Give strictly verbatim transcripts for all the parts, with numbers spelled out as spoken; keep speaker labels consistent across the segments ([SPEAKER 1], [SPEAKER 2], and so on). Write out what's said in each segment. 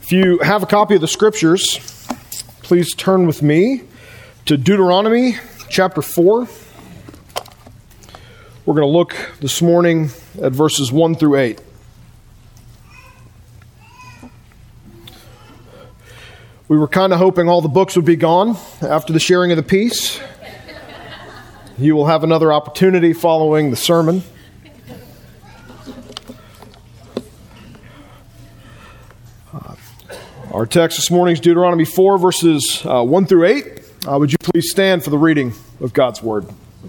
[SPEAKER 1] If you have a copy of the Scriptures, please turn with me to Deuteronomy chapter four. We're going to look this morning at verses one through eight. We were kind of hoping all the books would be gone after the sharing of the peace. You will have another opportunity following the sermon. Uh, our text this morning is Deuteronomy four, verses uh, one through eight. Uh, would you please stand for the reading of God's Word?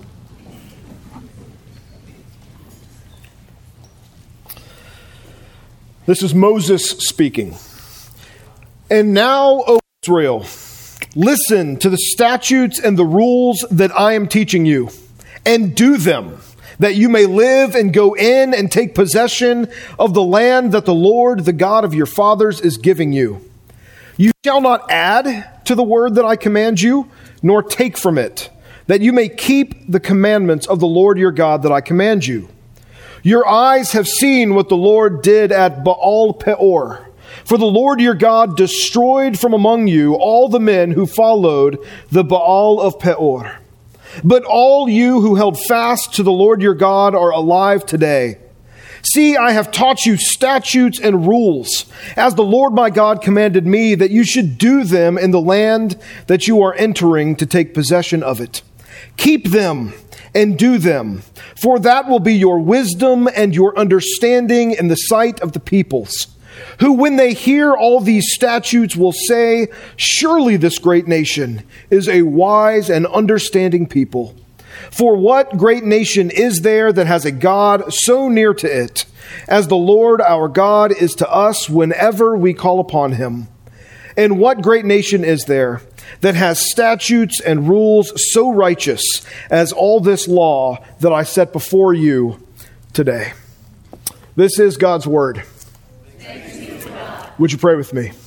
[SPEAKER 1] This is Moses speaking. And now, O Israel, listen to the statutes and the rules that I am teaching you, and do them, that you may live and go in and take possession of the land that the Lord, the God of your fathers, is giving you. You shall not add to the word that I command you, nor take from it, that you may keep the commandments of the Lord your God that I command you. Your eyes have seen what the Lord did at Baal Peor. For the Lord your God destroyed from among you all the men who followed the Baal of Peor. But all you who held fast to the Lord your God are alive today. See, I have taught you statutes and rules, as the Lord my God commanded me, that you should do them in the land that you are entering to take possession of it. Keep them and do them, for that will be your wisdom and your understanding in the sight of the peoples, who when they hear all these statutes will say, surely this great nation is a wise and understanding people. For what great nation is there that has a God so near to it, as the Lord our God is to us whenever we call upon him? And what great nation is there that has statutes and rules so righteous as all this law that I set before you today? This is God's word. Would you pray with me?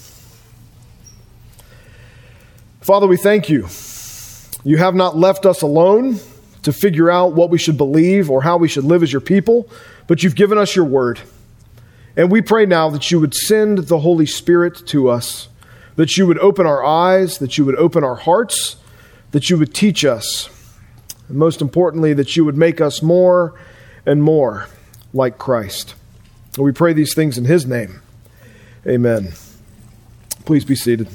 [SPEAKER 1] Father, we thank you. You have not left us alone to figure out what we should believe or how we should live as your people, but you've given us your word. And we pray now that you would send the Holy Spirit to us, that you would open our eyes, that you would open our hearts, that you would teach us, and most importantly, that you would make us more and more like Christ. And we pray these things in his name. Amen. Please be seated.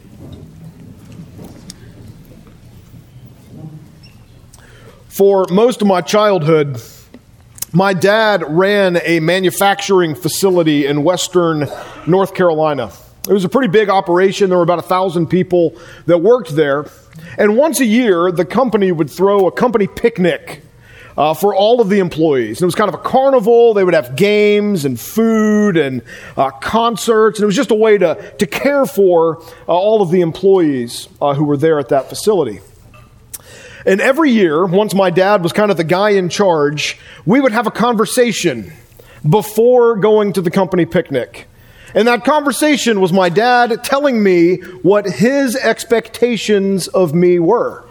[SPEAKER 1] For most of my childhood, my dad ran a manufacturing facility in western North Carolina. It was a pretty big operation. There were about a thousand people that worked there. And once a year, the company would throw a company picnic Uh, for all of the employees. And it was kind of a carnival. They would have games and food and uh, concerts. And it was just a way to, to care for uh, all of the employees uh, who were there at that facility. And every year, once my dad was kind of the guy in charge, we would have a conversation before going to the company picnic. And that conversation was my dad telling me what his expectations of me were.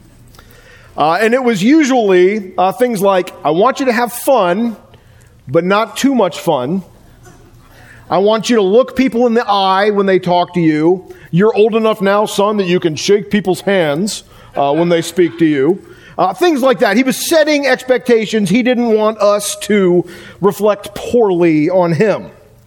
[SPEAKER 1] Uh, and it was usually uh, things like, I want you to have fun, but not too much fun. I want you to look people in the eye when they talk to you. You're old enough now, son, that you can shake people's hands uh, when they speak to you. Uh, things like that. He was setting expectations. He didn't want us to reflect poorly on him.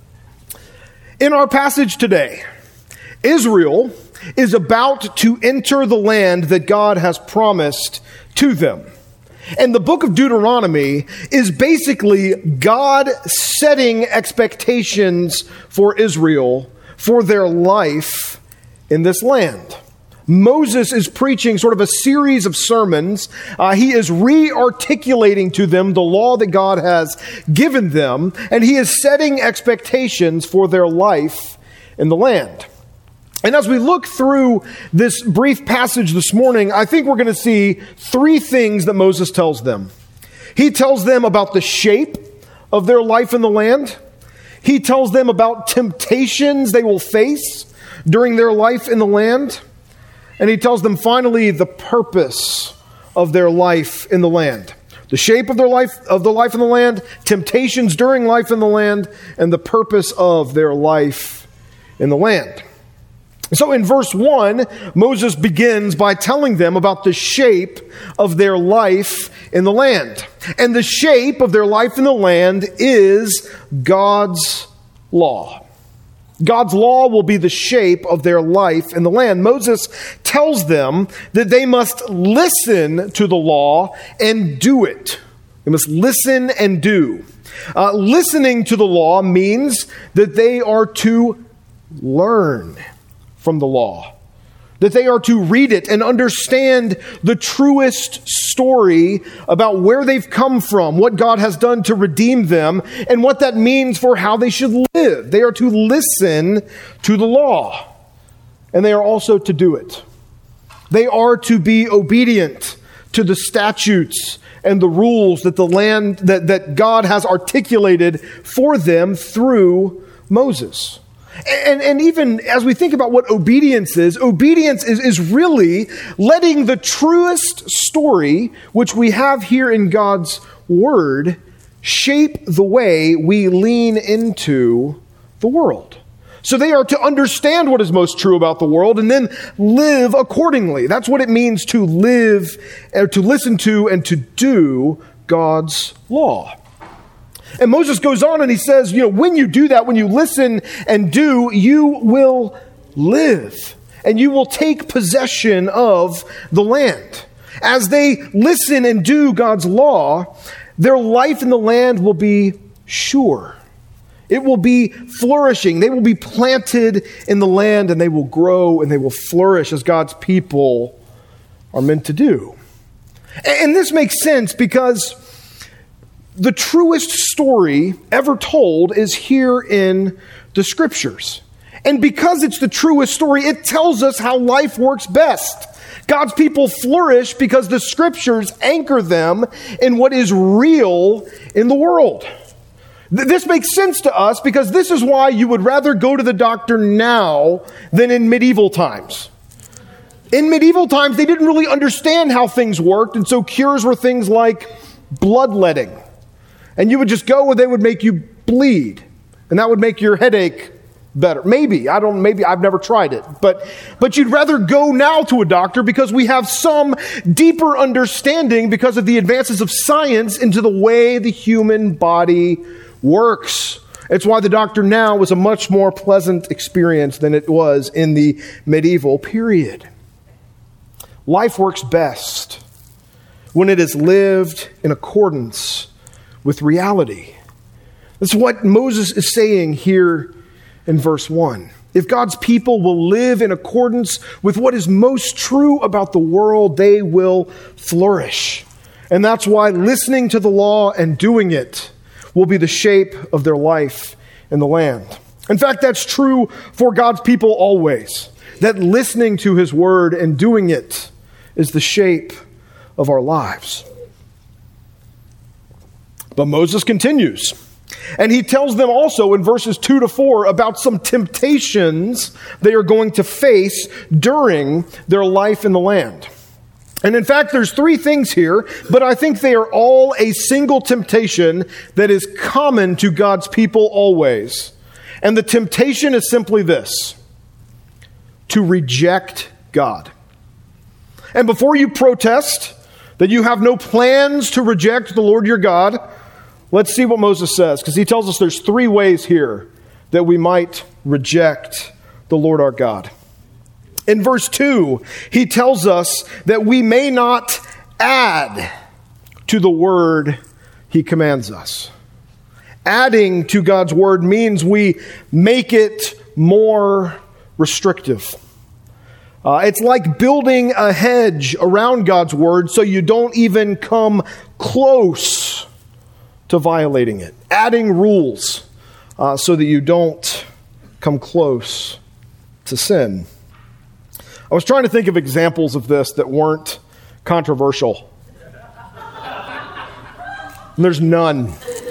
[SPEAKER 1] In our passage today, Israel is about to enter the land that God has promised to them. And the book of Deuteronomy is basically God setting expectations for Israel for their life in this land. Moses is preaching sort of a series of sermons. Uh, he is re-articulating to them the law that God has given them, and he is setting expectations for their life in the land. And as we look through this brief passage this morning, I think we're going to see three things that Moses tells them. He tells them about the shape of their life in the land. He tells them about temptations they will face during their life in the land. And he tells them finally the purpose of their life in the land. The shape of their life, of the life in the land, temptations during life in the land, and the purpose of their life in the land. So in verse one, Moses begins by telling them about the shape of their life in the land. And the shape of their life in the land is God's law. God's law will be the shape of their life in the land. Moses tells them that they must listen to the law and do it. They must listen and do. Uh, listening to the law means that they are to learn from the law, that they are to read it and understand the truest story about where they've come from, what God has done to redeem them, and what that means for how they should live. They are to listen to the law, and they are also to do it. They are to be obedient to the statutes and the rules that the land that, that God has articulated for them through Moses. And, and even as we think about what obedience is, obedience is, is really letting the truest story, which we have here in God's Word, shape the way we lean into the world. So they are to understand what is most true about the world and then live accordingly. That's what it means to live, or to listen to and to do God's law. And Moses goes on and he says, you know, when you do that, when you listen and do, you will live and you will take possession of the land. As they listen and do God's law, their life in the land will be sure. It will be flourishing. They will be planted in the land and they will grow and they will flourish as God's people are meant to do. And this makes sense because the truest story ever told is here in the Scriptures. And because it's the truest story, it tells us how life works best. God's people flourish because the Scriptures anchor them in what is real in the world. This makes sense to us because this is why you would rather go to the doctor now than in medieval times. In medieval times, they didn't really understand how things worked, and so cures were things like bloodletting. And you would just go and they would make you bleed. And that would make your headache better. Maybe. I don't, maybe I've never tried it. But, but you'd rather go now to a doctor because we have some deeper understanding because of the advances of science into the way the human body works. It's why the doctor now was a much more pleasant experience than it was in the medieval period. Life works best when it is lived in accordance with reality. That's what Moses is saying here in verse one. If God's people will live in accordance with what is most true about the world, they will flourish. And that's why listening to the law and doing it will be the shape of their life in the land. In fact, that's true for God's people always. That listening to His word and doing it is the shape of our lives. But Moses continues, and he tells them also in verses two to four about some temptations they are going to face during their life in the land. And in fact, there's three things here, but I think they are all a single temptation that is common to God's people always. And the temptation is simply this: to reject God. And before you protest that you have no plans to reject the Lord your God, let's see what Moses says, because he tells us there's three ways here that we might reject the Lord our God. In verse two, he tells us that we may not add to the word he commands us. Adding to God's word means we make it more restrictive. Uh, it's like building a hedge around God's word so you don't even come close to violating it. Adding rules uh, so that you don't come close to sin. I was trying to think of examples of this that weren't controversial. And there's none.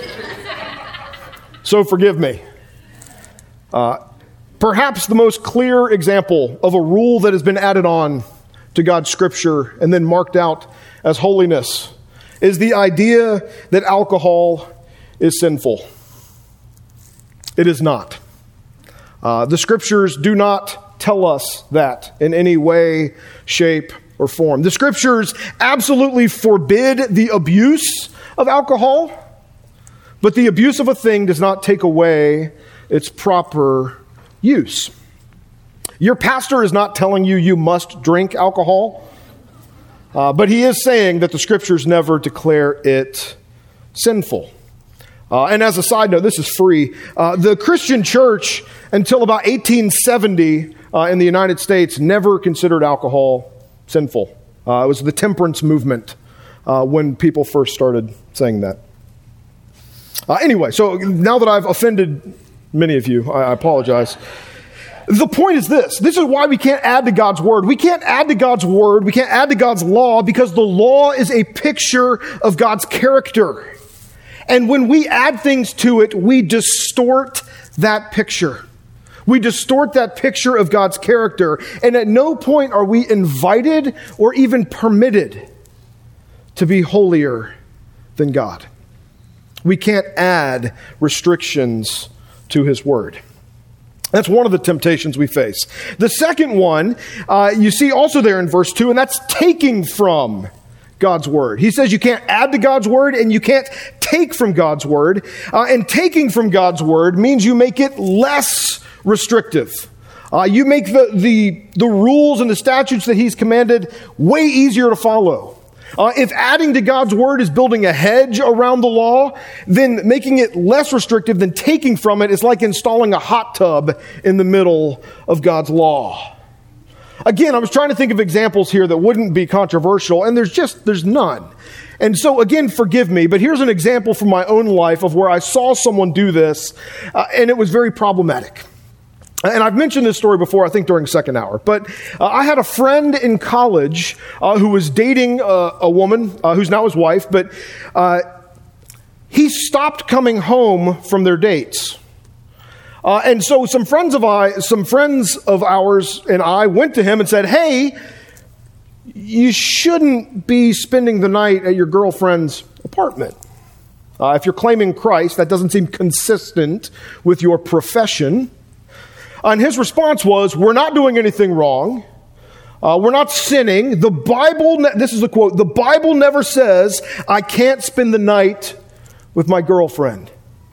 [SPEAKER 1] So forgive me. Uh, perhaps the most clear example of a rule that has been added on to God's scripture and then marked out as holiness is the idea that alcohol is sinful. It is not. Uh, the Scriptures do not tell us that in any way, shape, or form. The Scriptures absolutely forbid the abuse of alcohol, but the abuse of a thing does not take away its proper use. Your pastor is not telling you you must drink alcohol, uh, but he is saying that the Scriptures never declare it sinful. Uh, and as a side note, this is free. Uh, the Christian church, until about eighteen seventy uh, in the United States, never considered alcohol sinful. Uh, it was the temperance movement uh, when people first started saying that. Uh, anyway, so now that I've offended many of you, I, I apologize. The point is this. This is why we can't add to God's word. We can't add to God's word. We can't add to God's law because the law is a picture of God's character. And when we add things to it, we distort that picture. We distort that picture of God's character. And at no point are we invited or even permitted to be holier than God. We can't add restrictions to His word. That's one of the temptations we face. The second one, uh, you see also there in verse two, and that's taking from God's word. He says you can't add to God's word and you can't take from God's word. Uh, and taking from God's word means you make it less restrictive. Uh, you make the, the, the rules and the statutes that He's commanded way easier to follow. Uh, if adding to God's word is building a hedge around the law, then making it less restrictive than taking from it is like installing a hot tub in the middle of God's law. Again, I was trying to think of examples here that wouldn't be controversial, and there's just, there's none. And so again, forgive me, but here's an example from my own life of where I saw someone do this, uh, and it was very problematic. And I've mentioned this story before, I think during second hour. But uh, I had a friend in college uh, who was dating uh, a woman uh, who's now his wife, but uh, he stopped coming home from their dates. Uh, and so some friends of I, some friends of ours and I went to him and said, "Hey, you shouldn't be spending the night at your girlfriend's apartment. Uh, if you're claiming Christ, that doesn't seem consistent with your profession." And his response was, "We're not doing anything wrong. Uh, we're not sinning. The Bible," ne- this is the quote, "the Bible never says I can't spend the night with my girlfriend."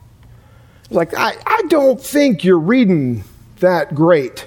[SPEAKER 1] Like, I, I don't think you're reading that great.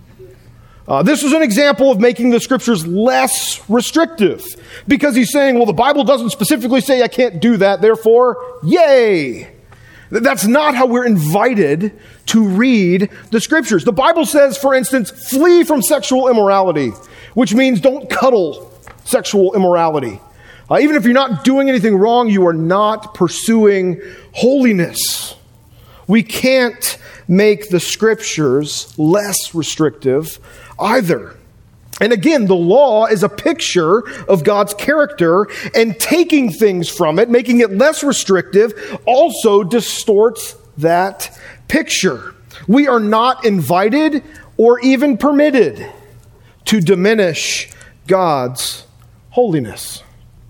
[SPEAKER 1] Uh, this is an example of making the Scriptures less restrictive because he's saying, well, the Bible doesn't specifically say I can't do that, therefore, yay. That's not how we're invited to read the Scriptures. The Bible says, for instance, flee from sexual immorality, which means don't cuddle sexual immorality. Uh, even if you're not doing anything wrong, you are not pursuing holiness. We can't make the Scriptures less restrictive either. And again, the law is a picture of God's character, and taking things from it, making it less restrictive, also distorts that picture. We are not invited or even permitted to diminish God's holiness.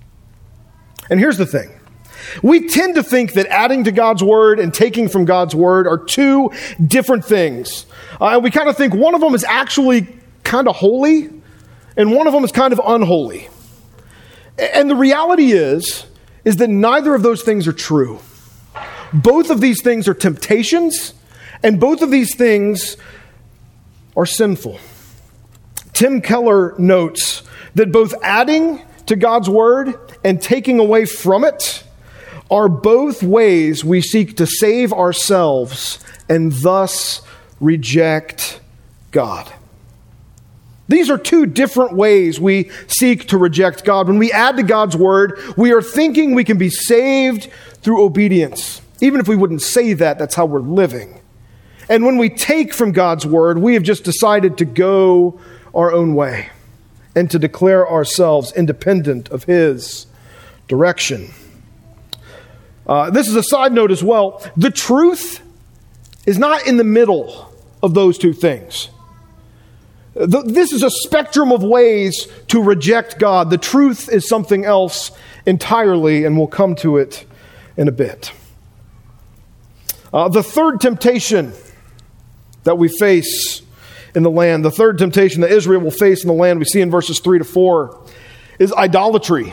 [SPEAKER 1] And here's the thing. We tend to think that adding to God's word and taking from God's word are two different things. Uh, and we kind of think one of them is actually kind of holy, and one of them is kind of unholy. And the reality is, is that neither of those things are true. Both of these things are temptations, and both of these things are sinful. Tim Keller notes that both adding to God's word and taking away from it are both ways we seek to save ourselves and thus reject God. These are two different ways we seek to reject God. When we add to God's word, we are thinking we can be saved through obedience. Even if we wouldn't say that, that's how we're living. And when we take from God's word, we have just decided to go our own way and to declare ourselves independent of His direction. Uh, this is a side note as well. The truth is not in the middle of those two things. The, this is a spectrum of ways to reject God. The truth is something else entirely, and we'll come to it in a bit. Uh, the third temptation that we face in the land. The third temptation that Israel will face in the land we see in verses three to four is idolatry.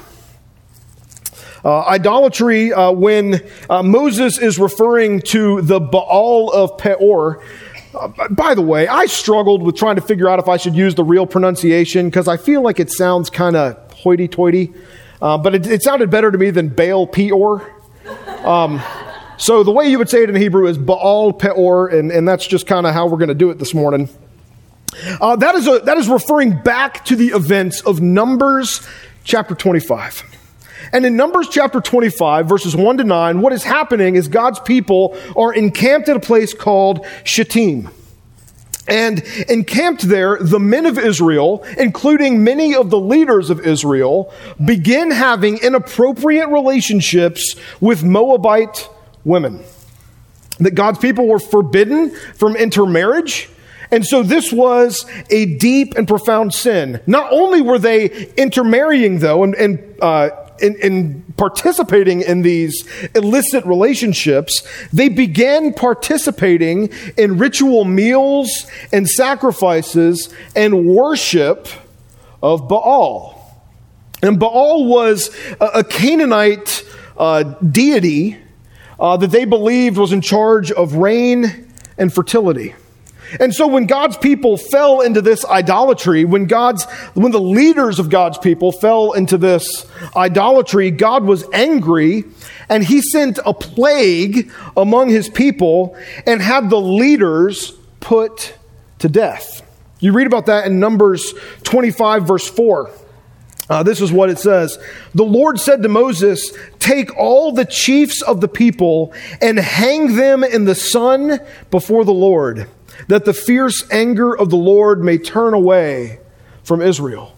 [SPEAKER 1] Uh, idolatry, uh, when uh, Moses is referring to the Baal of Peor. Uh, by the way, I struggled with trying to figure out if I should use the real pronunciation because I feel like it sounds kind of hoity-toity. Uh, but it, it sounded better to me than Baal Peor. Um, so the way you would say it in Hebrew is Baal Peor, and, and that's just kind of how we're going to do it this morning. Uh, that is a, that is referring back to the events of Numbers chapter twenty-five. And in Numbers chapter twenty-five, verses one to nine, what is happening is God's people are encamped at a place called Shittim. And encamped there, the men of Israel, including many of the leaders of Israel, begin having inappropriate relationships with Moabite women. That God's people were forbidden from intermarriage. And so this was a deep and profound sin. Not only were they intermarrying, though, and, and uh, in, in participating in these illicit relationships, they began participating in ritual meals and sacrifices and worship of Baal. And Baal was a, a Canaanite uh, deity uh, that they believed was in charge of rain and fertility. And so when God's people fell into this idolatry, when God's, when the leaders of God's people fell into this idolatry, God was angry and he sent a plague among his people and had the leaders put to death. You read about that in Numbers twenty-five, verse four. Uh, this is what it says. The Lord said to Moses, take all the chiefs of the people and hang them in the sun before the Lord, that the fierce anger of the Lord may turn away from Israel.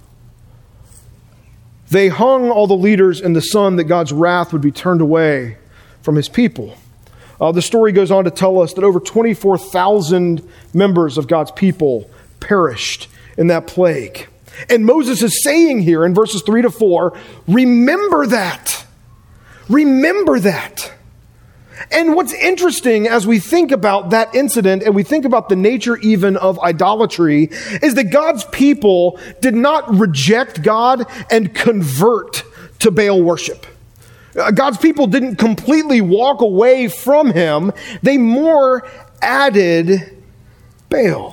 [SPEAKER 1] They hung all the leaders in the sun that God's wrath would be turned away from his people. Uh, the story goes on to tell us that over twenty-four thousand members of God's people perished in that plague. And Moses is saying here in verses three to four, remember that. Remember that. And what's interesting as we think about that incident and we think about the nature even of idolatry is that God's people did not reject God and convert to Baal worship. God's people didn't completely walk away from him. They more added Baal.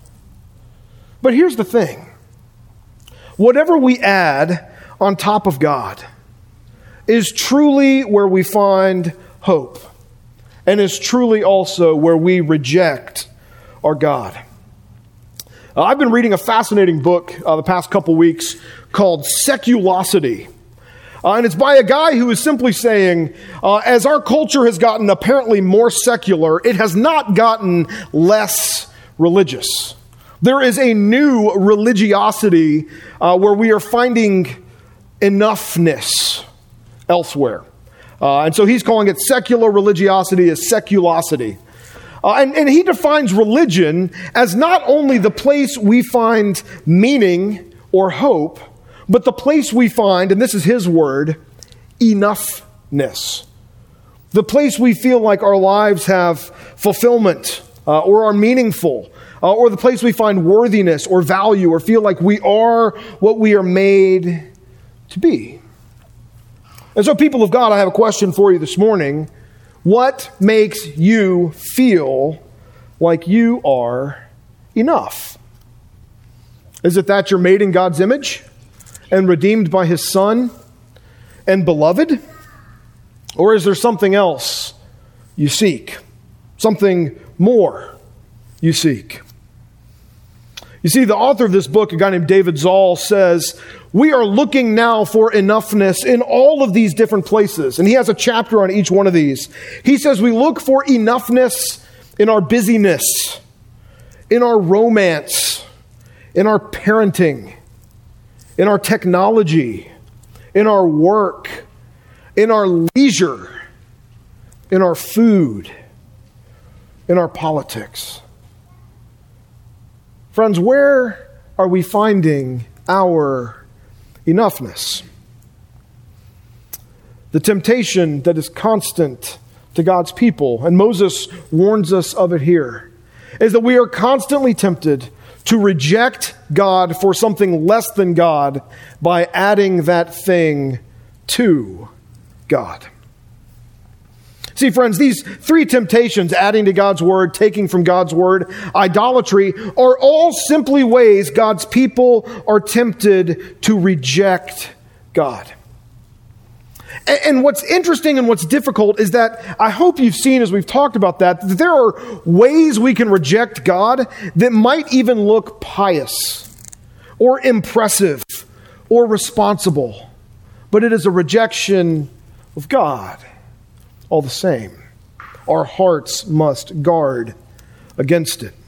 [SPEAKER 1] But here's the thing. Whatever we add on top of God is truly where we find hope. And is truly also where we reject our God. Uh, I've been reading a fascinating book uh, the past couple weeks called Seculosity. Uh, and it's by a guy who is simply saying, uh, as our culture has gotten apparently more secular, it has not gotten less religious. There is a new religiosity uh, where we are finding enoughness elsewhere. Uh, and so he's calling it secular religiosity as seculosity. Uh, and, and he defines religion as not only the place we find meaning or hope, but the place we find, and this is his word, enoughness. The place we feel like our lives have fulfillment uh, or are meaningful, uh, or the place we find worthiness or value or feel like we are what we are made to be. And so, people of God, I have a question for you this morning. What makes you feel like you are enough? Is it that you're made in God's image and redeemed by his Son and beloved? Or is there something else you seek? Something more you seek? You see, the author of this book, a guy named David Zoll, says, we are looking now for enoughness in all of these different places. And he has a chapter on each one of these. He says we look for enoughness in our busyness, in our romance, in our parenting, in our technology, in our work, in our leisure, in our food, in our politics. Friends, where are we finding our enoughness? The temptation that is constant to God's people, and Moses warns us of it here, is that we are constantly tempted to reject God for something less than God by adding that thing to God. See, friends, these three temptations, adding to God's word, taking from God's word, idolatry, are all simply ways God's people are tempted to reject God. And what's interesting and what's difficult is that I hope you've seen, as we've talked about that, that there are ways we can reject God that might even look pious or impressive or responsible, but it is a rejection of God all the same. Our hearts must guard against it.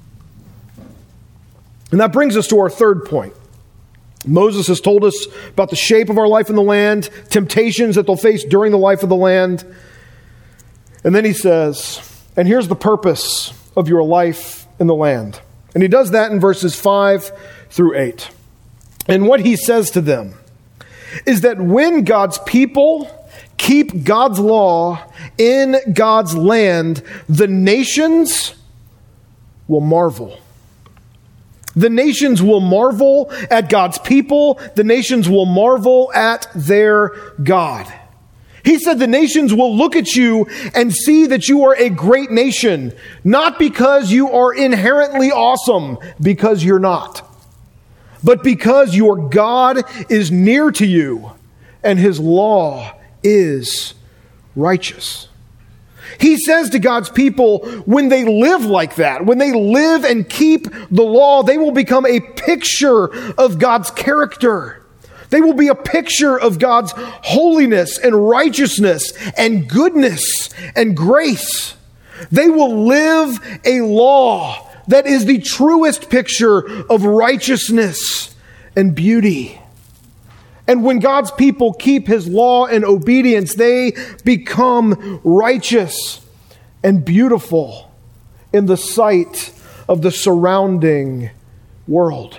[SPEAKER 1] And that brings us to our third point. Moses has told us about the shape of our life in the land, temptations that they'll face during the life of the land. And then he says, and here's the purpose of your life in the land. And he does that in verses five through eight. And what he says to them is that when God's people keep God's law in God's land, the nations will marvel. The nations will marvel at God's people. The nations will marvel at their God. He said the nations will look at you and see that you are a great nation, not because you are inherently awesome, because you're not, but because your God is near to you and his law is righteous. He says to God's people, when they live like that, when they live and keep the law, they will become a picture of God's character. They will be a picture of God's holiness and righteousness and goodness and grace. They will live a law that is the truest picture of righteousness and beauty. And when God's people keep his law and obedience, they become righteous and beautiful in the sight of the surrounding world.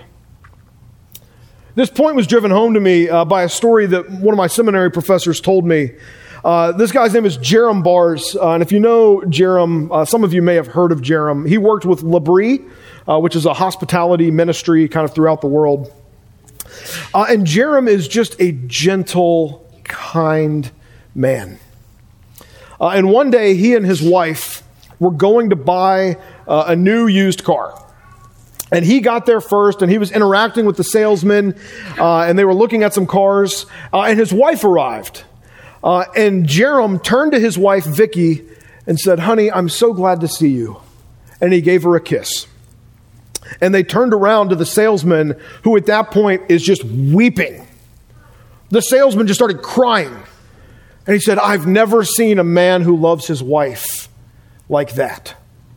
[SPEAKER 1] This point was driven home to me uh, by a story that one of my seminary professors told me. Uh, this guy's name is Jerram Bars. Uh, and if you know Jerram, uh, some of you may have heard of Jerram. He worked with L'Abri, uh, which is a hospitality ministry kind of throughout the world. Uh, and Jerram is just a gentle, kind man. Uh, and one day, he and his wife were going to buy uh, a new used car. And he got there first, and he was interacting with the salesman, uh, and they were looking at some cars, uh, and his wife arrived. Uh, and Jerram turned to his wife, Vicky, and said, "Honey, I'm so glad to see you." And he gave her a kiss. And they turned around to the salesman, who at that point is just weeping. The salesman just started crying. And he said, "I've never seen a man who loves his wife like that."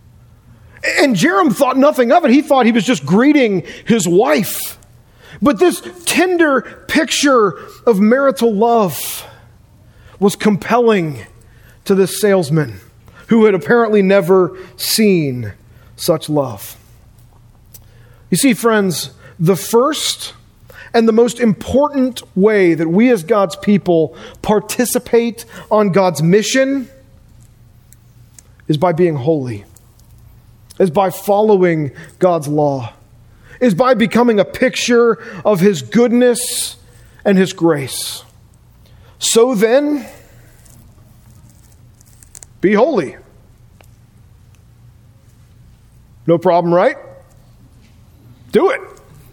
[SPEAKER 1] And Jerram thought nothing of it. He thought he was just greeting his wife. But this tender picture of marital love was compelling to this salesman, who had apparently never seen such love. You see, friends, the first and the most important way that we as God's people participate on God's mission is by being holy, is by following God's law, is by becoming a picture of his goodness and his grace. So then, be holy. No problem, right? Do it.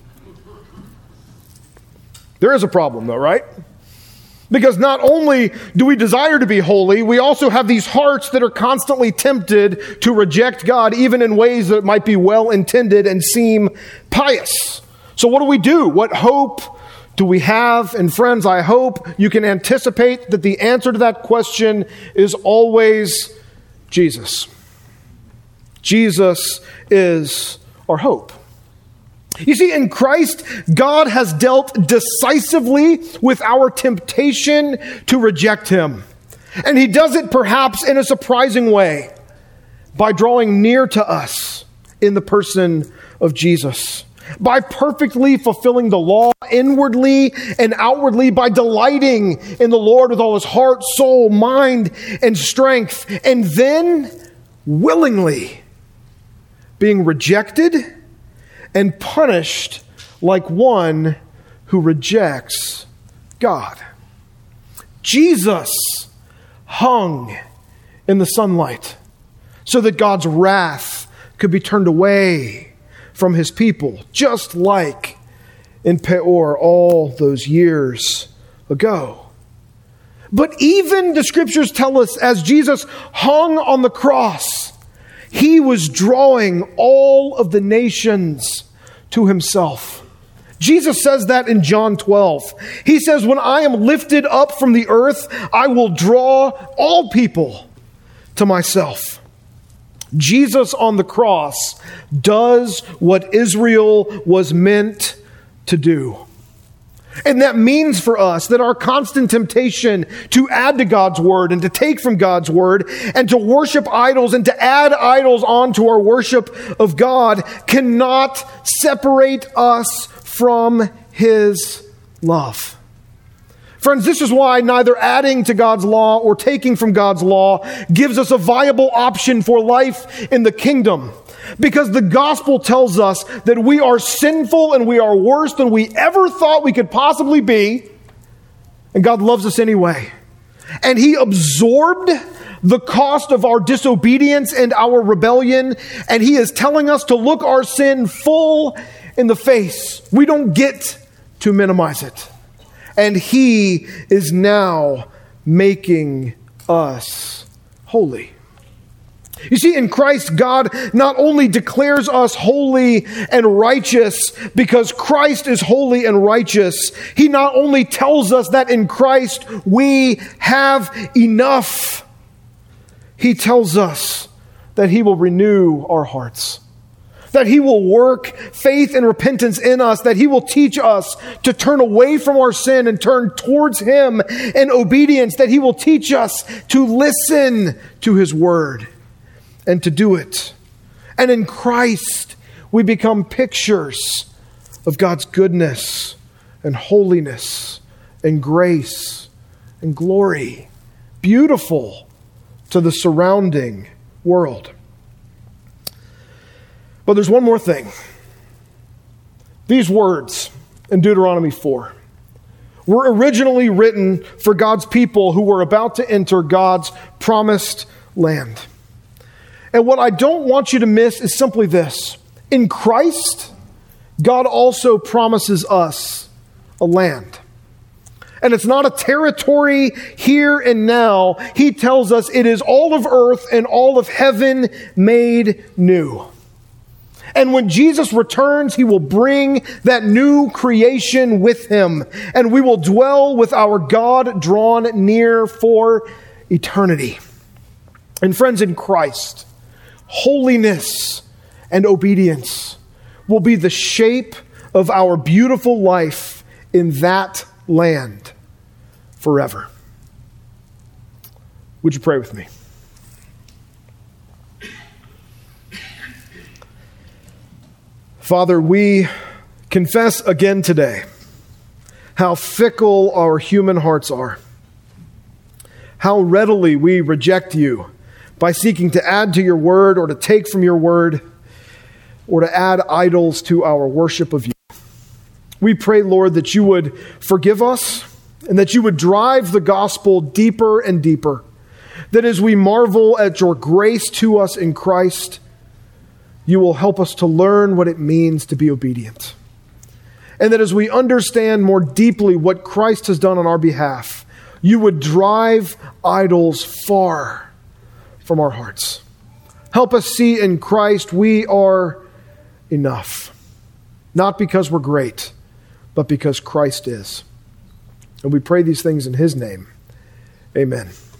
[SPEAKER 1] There is a problem, though, right? Because not only do we desire to be holy, we also have these hearts that are constantly tempted to reject God, even in ways that might be well-intended and seem pious. So what do we do? What hope do we have? And friends, I hope you can anticipate that the answer to that question is always Jesus. Jesus is our hope. You see, in Christ, God has dealt decisively with our temptation to reject him. And he does it perhaps in a surprising way by drawing near to us in the person of Jesus, by perfectly fulfilling the law inwardly and outwardly, by delighting in the Lord with all his heart, soul, mind, and strength, and then willingly being rejected and punished like one who rejects God. Jesus hung in the sunlight so that God's wrath could be turned away from his people, just like in Peor all those years ago. But even the scriptures tell us, as Jesus hung on the cross, he was drawing all of the nations to himself. Jesus says that in John twelve. He says, when I am lifted up from the earth, I will draw all people to myself. Jesus on the cross does what Israel was meant to do. And that means for us that our constant temptation to add to God's word and to take from God's word and to worship idols and to add idols onto our worship of God cannot separate us from his love. Friends, this is why neither adding to God's law or taking from God's law gives us a viable option for life in the kingdom. Because the gospel tells us that we are sinful and we are worse than we ever thought we could possibly be. And God loves us anyway. And he absorbed the cost of our disobedience and our rebellion. And he is telling us to look our sin full in the face. We don't get to minimize it. And he is now making us holy. You see, in Christ, God not only declares us holy and righteous because Christ is holy and righteous, he not only tells us that in Christ we have enough, he tells us that he will renew our hearts, that he will work faith and repentance in us, that he will teach us to turn away from our sin and turn towards him in obedience, that he will teach us to listen to his word and to do it. And in Christ, we become pictures of God's goodness and holiness and grace and glory, beautiful to the surrounding world. But there's one more thing. These words in Deuteronomy four were originally written for God's people who were about to enter God's promised land. And what I don't want you to miss is simply this. In Christ, God also promises us a land. And it's not a territory here and now. He tells us it is all of earth and all of heaven made new. And when Jesus returns, he will bring that new creation with him. And we will dwell with our God drawn near for eternity. And friends, in Christ, holiness and obedience will be the shape of our beautiful life in that land forever. Would you pray with me? Father, we confess again today how fickle our human hearts are, how readily we reject you by seeking to add to your word or to take from your word or to add idols to our worship of you. We pray, Lord, that you would forgive us and that you would drive the gospel deeper and deeper. That as we marvel at your grace to us in Christ, you will help us to learn what it means to be obedient. And that as we understand more deeply what Christ has done on our behalf, you would drive idols far from our hearts. Help us see in Christ we are enough. Not because we're great, but because Christ is. And we pray these things in his name. Amen.